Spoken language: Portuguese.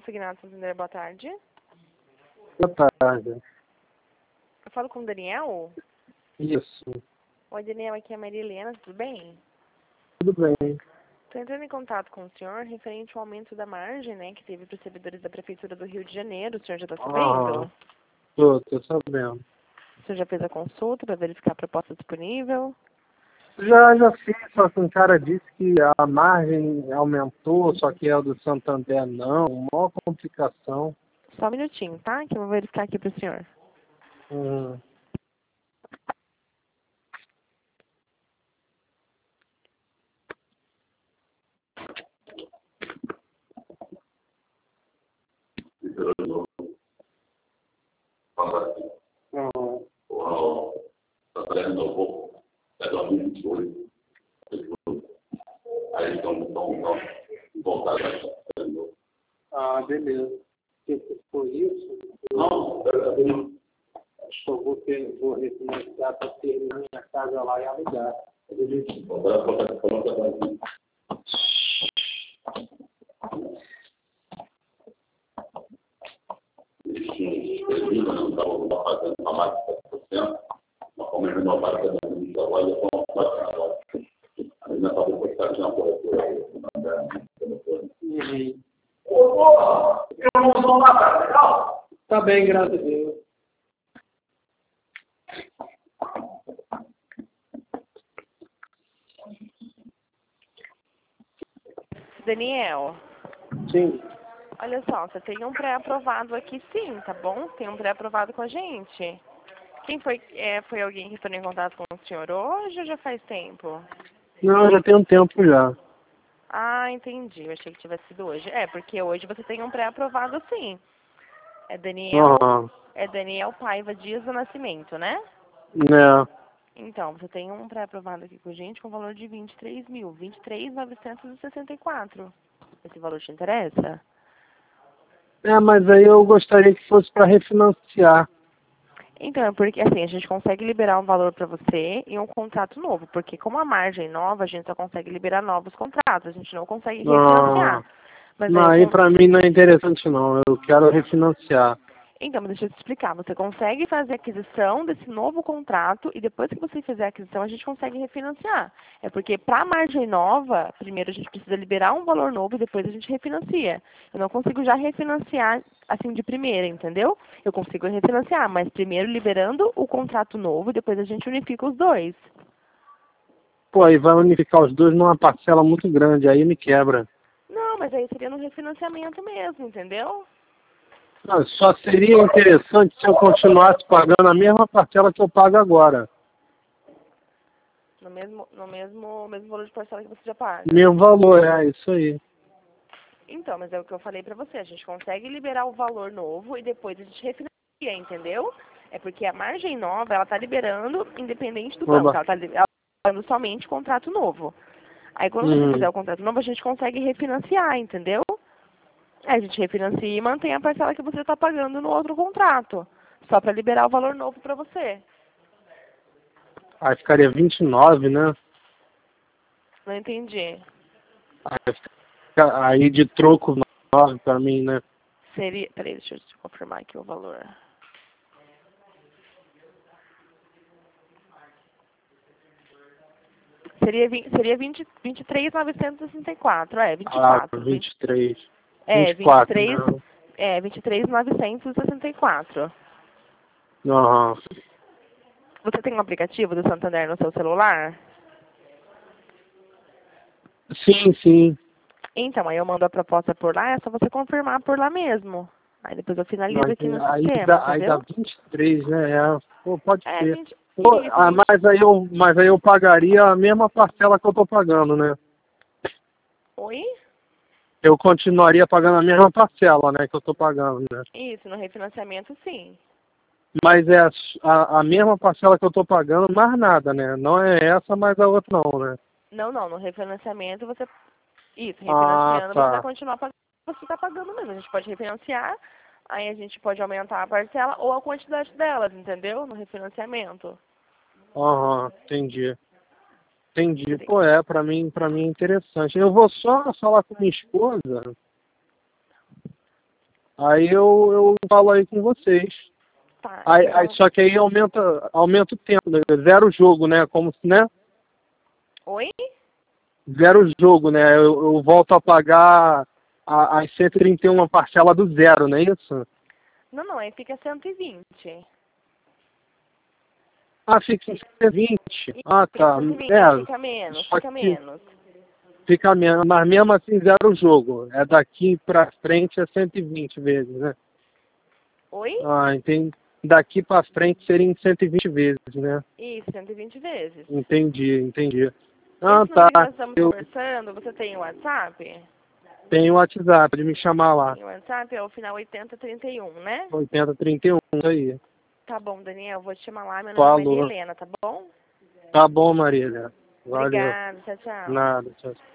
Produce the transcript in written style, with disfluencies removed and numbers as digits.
Consignado Santander, boa tarde. Boa tarde. Eu falo com o Daniel? Isso. Oi, Daniel, aqui é a Maria Helena, tudo bem? Tudo bem. Estou entrando em contato com o senhor referente ao aumento da margem, né, que teve para os servidores da Prefeitura do Rio de Janeiro. O senhor já está sabendo? Tô sabendo. O senhor já fez a consulta para verificar a proposta disponível? Já fiz, só que um cara disse que a margem aumentou, só que é o do Santander não. Maior complicação. Só um minutinho, tá? Que eu vou verificar aqui para o senhor. Hum. Ah, beleza. Se for isso, acho que eu vou refinanciar para terminar minha casa lá e alugar. Tá bem, graças a Deus. Daniel, Sim. olha só, você tem um pré-aprovado aqui sim, tá bom? Tem um pré-aprovado com a gente. Quem foi? Foi alguém que entrou em contato com o senhor hoje ou já faz tempo? Não, já tem um tempo já. Ah, entendi. Eu achei que tivesse sido hoje. É, porque hoje você tem um pré-aprovado sim. É Daniel, Aham. é Daniel Paiva Dias do Nascimento, né? Né. Então, você tem um pré-aprovado aqui com a gente com valor de 23 mil, 23.964. Esse valor te interessa? Mas aí eu gostaria que fosse para refinanciar. Então, é porque assim, a gente consegue liberar um valor para você em um contrato novo, porque como a margem é nova, a gente só consegue liberar novos contratos, a gente não consegue Ah, refinanciar. Mas não, aí aí para mim não é interessante não. Eu quero refinanciar. Então, mas deixa eu te explicar. Você consegue fazer a aquisição desse novo contrato e depois que você fizer a aquisição, a gente consegue refinanciar. É porque para a margem nova, primeiro a gente precisa liberar um valor novo e depois a gente refinancia. Eu não consigo já refinanciar assim de primeira, entendeu? Eu consigo refinanciar, mas primeiro liberando o contrato novo e depois a gente unifica os dois. Pô, aí vai unificar os dois numa parcela muito grande, aí me quebra. Não, mas aí seria no refinanciamento mesmo, entendeu? Não, só seria interessante se eu continuasse pagando a mesma parcela que eu pago agora. No mesmo valor de parcela que você já paga. Mesmo valor, é isso aí. Então, mas é o que eu falei pra você, a gente consegue liberar o valor novo e depois a gente refinancia, entendeu? É porque a margem nova, ela tá liberando independente do banco, Oba. ela tá liberando somente contrato novo. Aí quando você fizer o contrato novo, a gente consegue refinanciar, entendeu? Aí a gente refinancia e mantém a parcela que você está pagando no outro contrato, só para liberar o valor novo para você. Aí ficaria 29, né? Não entendi. Aí de troco 9 pra mim, né? Seria, peraí, deixa eu te confirmar aqui o valor. Seria 23.964, é, 24. 23. É, 24, 23, né? 23.964. Aham. Você tem um aplicativo do Santander no seu celular? Sim. Então, aí eu mando a proposta por lá, é só você confirmar por lá mesmo. Aí depois eu Não, finalizo aqui no aí sistema, dá entendeu? 23, né? Pô, pode É, ser. 20, Pô, isso, 20. mas aí eu pagaria a mesma parcela que eu tô pagando, né? Oi? Eu continuaria pagando a mesma parcela, né, que eu tô pagando, né? Isso, no refinanciamento sim. Mas é a mesma parcela que eu tô pagando, mais nada, né? Não é essa, mas a outra não, né? Não, no refinanciamento você... Isso, Ah, refinanciando você vai tá. continuar pagando o que você está pagando mesmo. A gente pode refinanciar, aí a gente pode aumentar a parcela ou a quantidade delas, entendeu? No refinanciamento. Aham, entendi. Entendi. Seria. Pô, pra mim é interessante. Eu vou só falar com minha esposa Aí eu falo aí com vocês. Tá, Aí, então... só que aí aumenta o tempo, né? Zero o jogo, né? Como se, né? Oi? Zero o jogo, né? Eu volto a pagar as 131 parcela do zero, não é isso? Não, aí fica 120. Ah, fica em 120. Ah, Fica tá. 120, fica menos, Só fica que menos. fica menos, mas mesmo assim zero o jogo. É daqui pra frente é 120 vezes, né? Oi? Ah, entendi. Daqui pra frente seria em 120 vezes, né? Isso, 120 vezes. Entendi. Ah, Esse tá. número que nós estamos Eu conversando, você tem o WhatsApp? tenho o WhatsApp, pode me chamar lá. Tem o WhatsApp, é o final 8031, né? 8031, isso aí. Tá bom, Daniel, vou te chamar lá. Meu nome é Maria Falou. Helena, tá bom? Tá bom, Marília. Valeu. Obrigada, tchau, tchau. Nada, tchau.